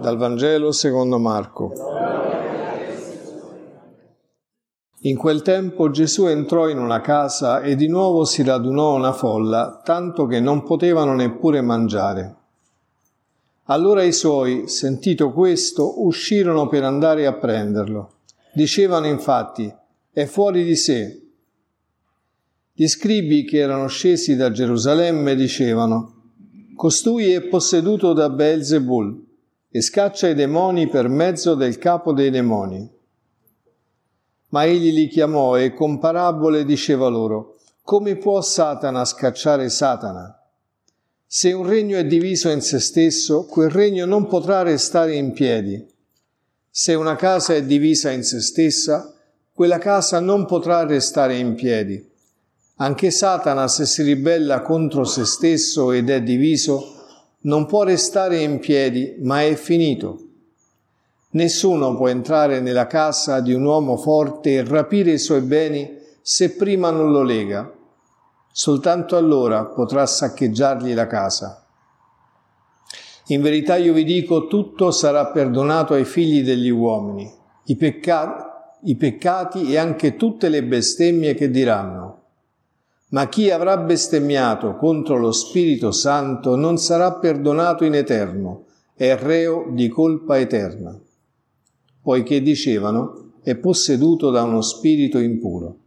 Dal Vangelo secondo Marco. In quel tempo Gesù entrò in una casa e di nuovo si radunò una folla, tanto che non potevano neppure mangiare. Allora i suoi, sentito questo, uscirono per andare a prenderlo. Dicevano infatti: è fuori di sé. Gli scribi che erano scesi da Gerusalemme dicevano: costui è posseduto da Beelzebul e scaccia i demoni per mezzo del capo dei demoni. Ma egli li chiamò e con parabole diceva loro: come può Satana scacciare Satana? Se un regno è diviso in se stesso, quel regno non potrà restare in piedi. Se una casa è divisa in se stessa, quella casa non potrà restare in piedi. Anche Satana, se si ribella contro se stesso ed è diviso, non può restare in piedi, ma è finito. Nessuno può entrare nella casa di un uomo forte e rapire i suoi beni se prima non lo lega. Soltanto allora potrà saccheggiargli la casa. In verità io vi dico, tutto sarà perdonato ai figli degli uomini, i peccati e anche tutte le bestemmie che diranno. Ma chi avrà bestemmiato contro lo Spirito Santo non sarà perdonato in eterno, è reo di colpa eterna. Poiché dicevano: è posseduto da uno spirito impuro.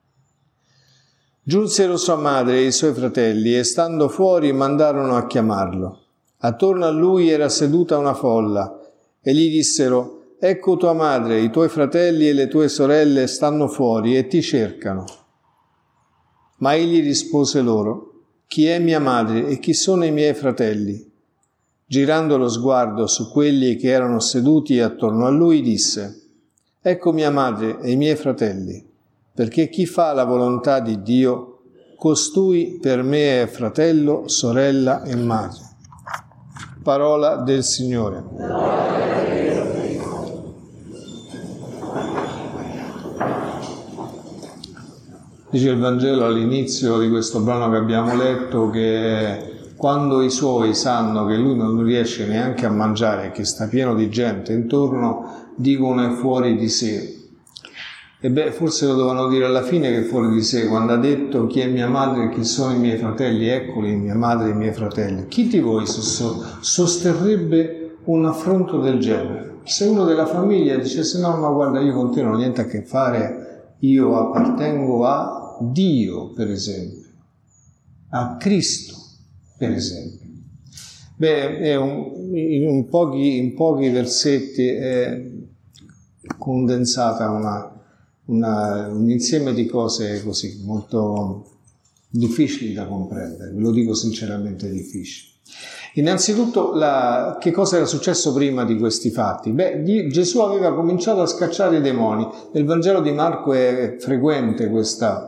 Giunsero sua madre e i suoi fratelli e stando fuori mandarono a chiamarlo. Attorno a lui era seduta una folla e gli dissero: ecco tua madre, i tuoi fratelli e le tue sorelle stanno fuori e ti cercano. Ma egli rispose loro: chi è mia madre e chi sono i miei fratelli? Girando lo sguardo su quelli che erano seduti attorno a lui, disse: ecco mia madre e i miei fratelli, perché chi fa la volontà di Dio, costui per me è fratello, sorella e madre. Parola del Signore. Dice il Vangelo all'inizio di questo brano che abbiamo letto che quando i suoi sanno che lui non riesce neanche a mangiare, che sta pieno di gente intorno, dicono è fuori di sé. E forse lo dovevano dire alla fine che è fuori di sé, quando ha detto chi è mia madre e chi sono i miei fratelli, eccoli mia madre e i miei fratelli. Chi di voi sosterrebbe un affronto del genere? Se uno della famiglia dicesse no, ma guarda, io con te non ho niente a che fare, io appartengo a Dio, per esempio, a Cristo, per esempio. In pochi versetti è condensata un insieme di cose così molto difficili da comprendere, ve lo dico sinceramente difficili. Innanzitutto, che cosa era successo prima di questi fatti? Gesù aveva cominciato a scacciare i demoni. Nel Vangelo di Marco è frequente questo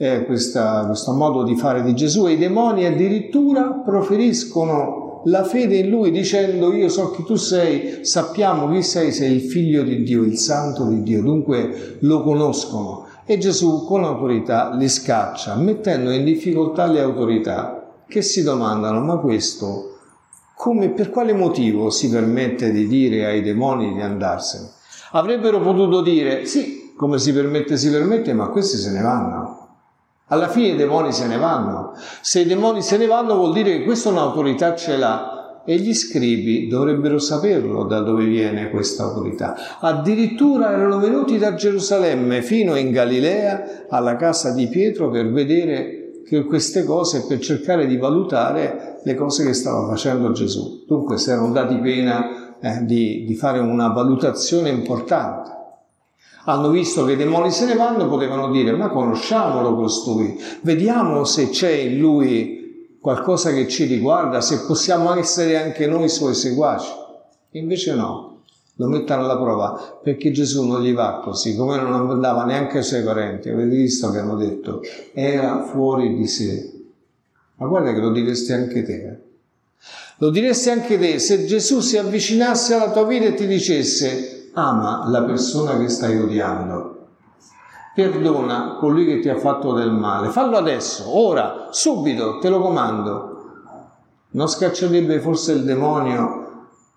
modo di fare di Gesù, e i demoni addirittura proferiscono la fede in lui dicendo: io so chi tu sei, sappiamo chi sei il figlio di Dio, il santo di Dio, dunque lo conoscono. E Gesù con autorità li scaccia, mettendo in difficoltà le autorità che si domandano: ma questo per quale motivo si permette di dire ai demoni di andarsene? Avrebbero potuto dire: sì, come si permette, ma questi se ne vanno. Alla fine i demoni se ne vanno. Se i demoni se ne vanno vuol dire che questa un'autorità ce l'ha, e gli scribi dovrebbero saperlo da dove viene questa autorità. Addirittura erano venuti da Gerusalemme fino in Galilea alla casa di Pietro per vedere che queste cose, per cercare di valutare le cose che stava facendo Gesù. Dunque si erano dati pena di fare una valutazione importante. Hanno visto che i demoni se ne vanno, potevano dire: ma conosciamolo costui, vediamo se c'è in lui qualcosa che ci riguarda, se possiamo essere anche noi suoi seguaci. Invece no, lo mettono alla prova, perché Gesù non gli va così, come non andava neanche ai suoi parenti. Avete visto che hanno detto: era fuori di sé. Ma guarda che lo diresti anche te. Lo diresti anche te se Gesù si avvicinasse alla tua vita e ti dicesse: ama la persona che stai odiando, perdona colui che ti ha fatto del male, fallo adesso, ora, subito, te lo comando. Non scaccerebbe forse il demonio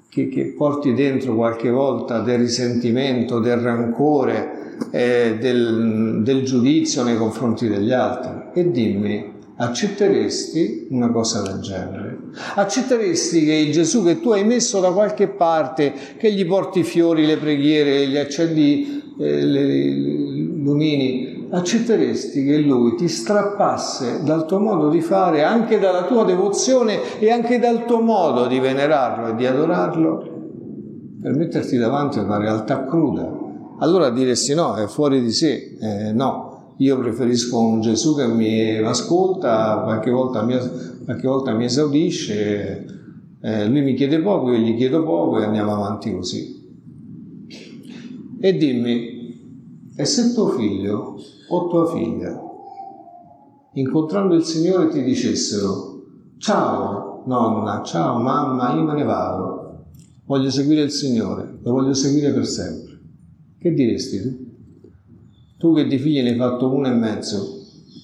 che porti dentro qualche volta del risentimento, del rancore, del giudizio nei confronti degli altri. E dimmi, accetteresti una cosa del genere? Accetteresti che il Gesù che tu hai messo da qualche parte, che gli porti i fiori, le preghiere, gli accendi i lumini, accetteresti che lui ti strappasse dal tuo modo di fare, anche dalla tua devozione e anche dal tuo modo di venerarlo e di adorarlo, per metterti davanti a una realtà cruda? Allora diresti no, è fuori di sé, no. Io preferisco un Gesù che mi ascolta, qualche volta mi esaudisce, lui mi chiede poco, io gli chiedo poco e andiamo avanti così. E dimmi, e se tuo figlio o tua figlia, incontrando il Signore, ti dicessero: ciao nonna, ciao mamma, io me ne vado, voglio seguire il Signore, lo voglio seguire per sempre, che diresti tu? Tu che di figli ne hai fatto 1,5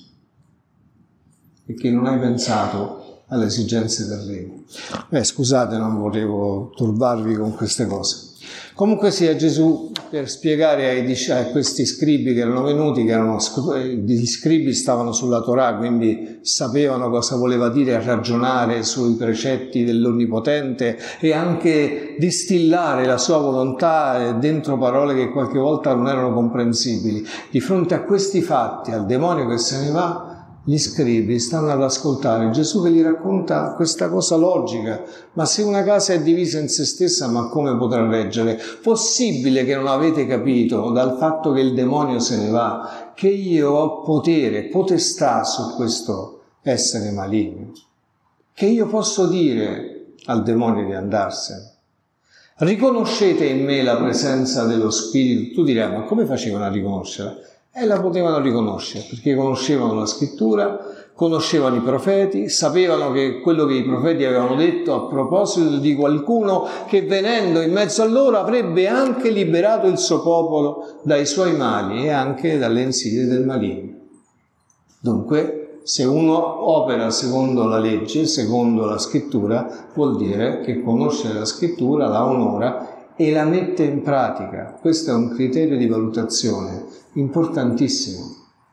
e che non hai pensato alle esigenze terrene. Scusate, non volevo turbarvi con queste cose. Comunque sia, Gesù, per spiegare a questi scribi che erano venuti, gli scribi stavano sulla Torah, quindi sapevano cosa voleva dire ragionare sui precetti dell'Onnipotente e anche distillare la sua volontà dentro parole che qualche volta non erano comprensibili. Di fronte a questi fatti, al demonio che se ne va, gli scribi stanno ad ascoltare Gesù che gli racconta questa cosa logica. Ma se una casa è divisa in se stessa, ma come potrà reggere? Possibile che non avete capito dal fatto che il demonio se ne va, che io ho potere, potestà su questo essere maligno? Che io posso dire al demonio di andarsene? Riconoscete in me la presenza dello Spirito? Tu dirai, ma come facevano a riconoscerla? La potevano riconoscere perché conoscevano la scrittura, conoscevano i profeti, sapevano che quello che i profeti avevano detto a proposito di qualcuno che venendo in mezzo a loro avrebbe anche liberato il suo popolo dai suoi mali e anche dalle insidie del maligno. Dunque, se uno opera secondo la legge, secondo la scrittura, vuol dire che conosce la scrittura, la onora e la mette in pratica. Questo è un criterio di valutazione importantissimo.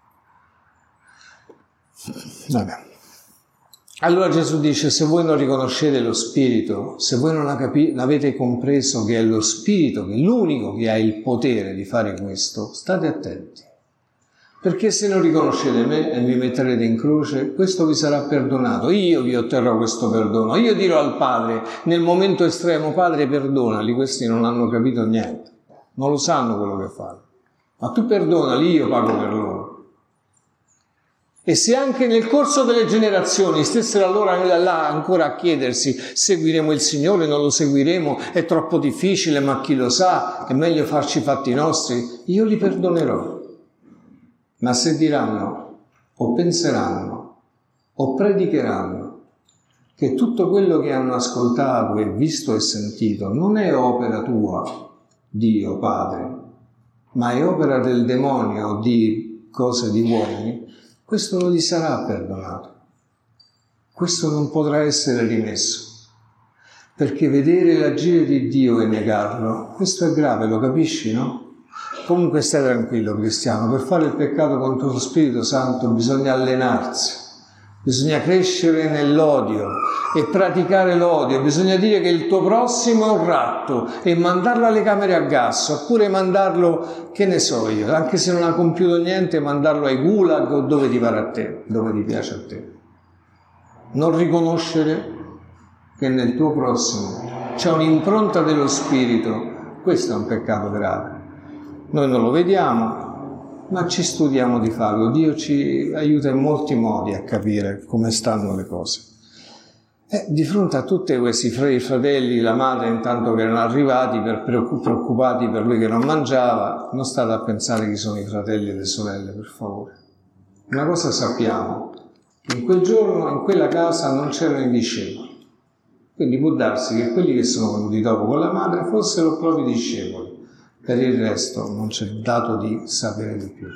Vabbè. Allora Gesù dice: se voi non riconoscete lo Spirito, se voi non avete compreso che è lo Spirito, che è l'unico che ha il potere di fare questo, state attenti. Perché se non riconoscete me e mi metterete in croce, questo vi sarà perdonato. Io vi otterrò questo perdono. Io dirò al Padre, nel momento estremo: Padre, perdonali. Questi non hanno capito niente, non lo sanno quello che fanno. Ma tu perdonali, io pago per loro. E se anche nel corso delle generazioni stessero allora là ancora a chiedersi: seguiremo il Signore, non lo seguiremo, è troppo difficile, ma chi lo sa, è meglio farci i fatti nostri, io li perdonerò. Ma se diranno, o penseranno, o predicheranno che tutto quello che hanno ascoltato e visto e sentito non è opera tua, Dio Padre, ma è opera del demonio o di cose di uomini, questo non gli sarà perdonato. Questo non potrà essere rimesso. Perché vedere l'agire di Dio e negarlo, questo è grave, lo capisci, no? Comunque stai tranquillo, cristiano, per fare il peccato contro lo Spirito Santo bisogna allenarsi, bisogna crescere nell'odio e praticare l'odio, bisogna dire che il tuo prossimo è un ratto e mandarlo alle camere a gas, oppure mandarlo, che ne so io, anche se non ha compiuto niente, mandarlo ai gulag o dove ti pare a te, dove ti piace a te. Non riconoscere che nel tuo prossimo c'è un'impronta dello Spirito, questo è un peccato grave. Noi non lo vediamo, ma ci studiamo di farlo. Dio ci aiuta in molti modi a capire come stanno le cose. Di fronte a tutti questi fratelli, la madre intanto che erano arrivati preoccupati per lui che non mangiava, non state a pensare chi sono i fratelli e le sorelle, per favore. Una cosa sappiamo, che in quel giorno, in quella casa non c'erano i discepoli. Quindi può darsi che quelli che sono venuti dopo con la madre fossero proprio i discepoli. Per il resto non c'è dato di sapere di più.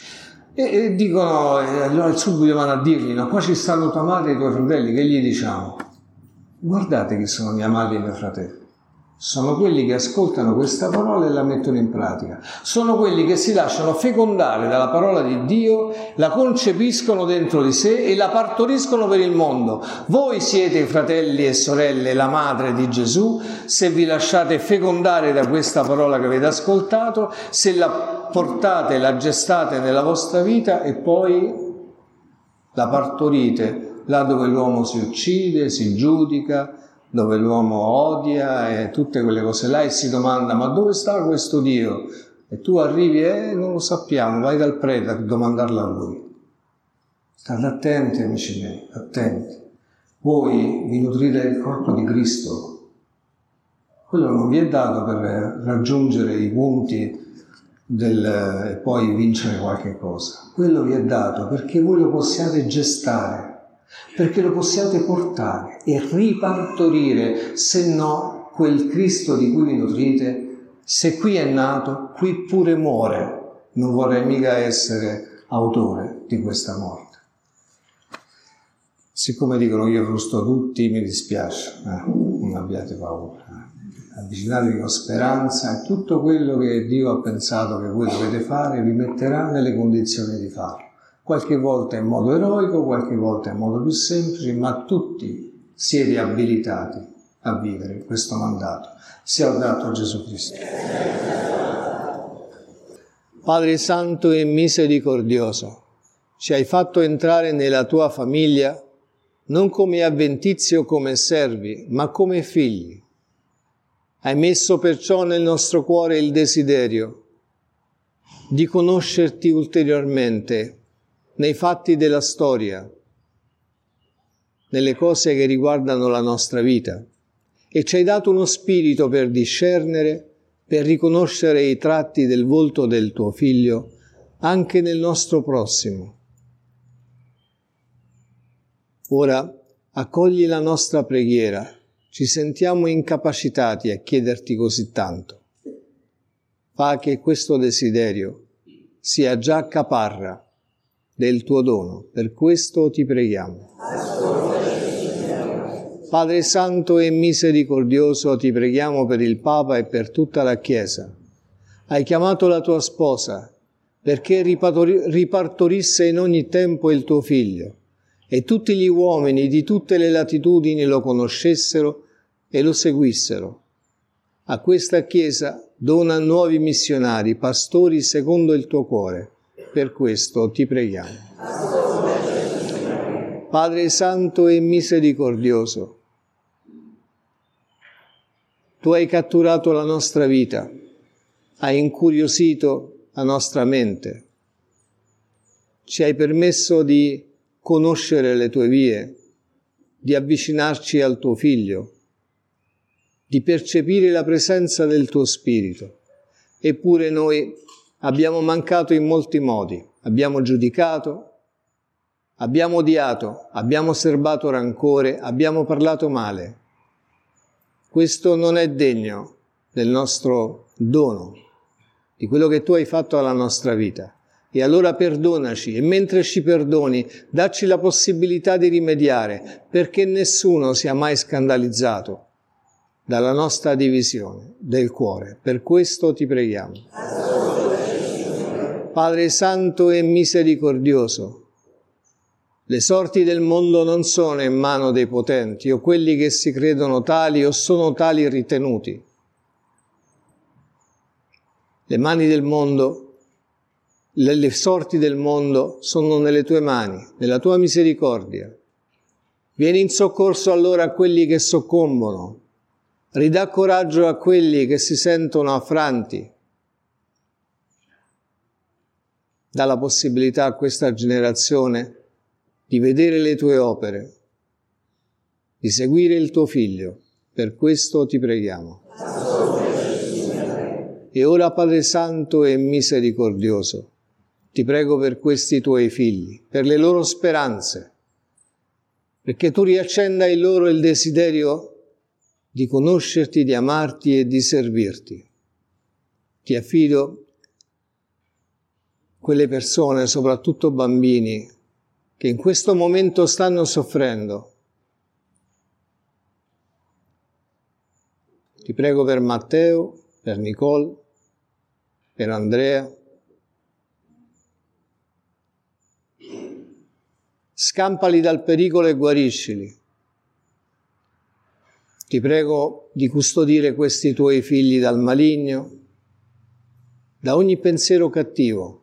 E dicono, allora subito vanno a dirgli: no, qua ci stanno tua madre e i tuoi fratelli, che gli diciamo? Guardate chi sono mia madre e i miei fratelli. sono quelli che ascoltano questa parola e la mettono in pratica. Sono quelli che si lasciano fecondare dalla parola di Dio, la concepiscono dentro di sé e la partoriscono per il mondo. Voi siete i fratelli e sorelle, la madre di Gesù, se vi lasciate fecondare da questa parola che avete ascoltato, se la portate, la gestate nella vostra vita e poi la partorite là dove l'uomo si uccide, si giudica, dove l'uomo odia e tutte quelle cose là e si domanda ma dove sta questo Dio? E tu arrivi non lo sappiamo, vai dal prete a domandarlo a lui. State attenti amici miei, attenti. Voi vi nutrite del corpo di Cristo. Quello non vi è dato per raggiungere i punti e poi vincere qualche cosa. Quello vi è dato perché voi lo possiate gestare, perché lo possiate portare e ripartorire, se no quel Cristo di cui vi nutrite, se qui è nato, qui pure muore. Non vorrei mica essere autore di questa morte. Siccome dicono io frusto tutti, mi dispiace, non abbiate paura. Avvicinatevi con speranza e tutto quello che Dio ha pensato che voi dovete fare vi metterà nelle condizioni di farlo. Qualche volta in modo eroico, qualche volta in modo più semplice, ma tutti siete abilitati a vivere questo mandato. Sia lodato Gesù Cristo. Padre Santo e Misericordioso, ci hai fatto entrare nella tua famiglia non come avventizi o come servi, ma come figli. Hai messo perciò nel nostro cuore il desiderio di conoscerti ulteriormente nei fatti della storia, nelle cose che riguardano la nostra vita, e ci hai dato uno spirito per discernere, per riconoscere i tratti del volto del tuo Figlio anche nel nostro prossimo. Ora accogli la nostra preghiera, ci sentiamo incapacitati a chiederti così tanto. Fa che questo desiderio sia già caparra del tuo dono, per questo ti preghiamo. Padre Santo e Misericordioso, ti preghiamo per il Papa e per tutta la Chiesa. Hai chiamato la tua sposa perché ripartorisse in ogni tempo il tuo Figlio e tutti gli uomini di tutte le latitudini lo conoscessero e lo seguissero. A questa Chiesa dona nuovi missionari, pastori secondo il tuo cuore. Per questo ti preghiamo. Padre Santo e Misericordioso, tu hai catturato la nostra vita, hai incuriosito la nostra mente, ci hai permesso di conoscere le tue vie, di avvicinarci al tuo Figlio, di percepire la presenza del tuo Spirito. Eppure noi abbiamo mancato in molti modi, abbiamo giudicato, abbiamo odiato, abbiamo serbato rancore, abbiamo parlato male. Questo non è degno del nostro dono, di quello che tu hai fatto alla nostra vita. E allora perdonaci e mentre ci perdoni, dacci la possibilità di rimediare, perché nessuno sia mai scandalizzato dalla nostra divisione del cuore. Per questo ti preghiamo. Padre Santo e Misericordioso, le sorti del mondo non sono in mano dei potenti o quelli che si credono tali o sono tali ritenuti. Le mani del mondo, le sorti del mondo sono nelle tue mani, nella tua misericordia. Vieni in soccorso allora a quelli che soccombono, ridà coraggio a quelli che si sentono affranti. Dà la possibilità a questa generazione di vedere le tue opere, di seguire il tuo Figlio. Per questo ti preghiamo. E ora, Padre Santo e Misericordioso, ti prego per questi tuoi figli, per le loro speranze, perché tu riaccenda in loro il desiderio di conoscerti, di amarti e di servirti. Ti affido quelle persone, soprattutto bambini, che in questo momento stanno soffrendo. Ti prego per Matteo, per Nicole, per Andrea. Scampali dal pericolo e guariscili. Ti prego di custodire questi tuoi figli dal maligno, da ogni pensiero cattivo.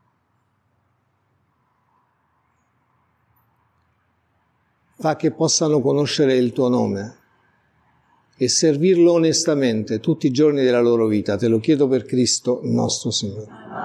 Fa che possano conoscere il tuo nome e servirlo onestamente tutti i giorni della loro vita. Te lo chiedo per Cristo nostro Signore.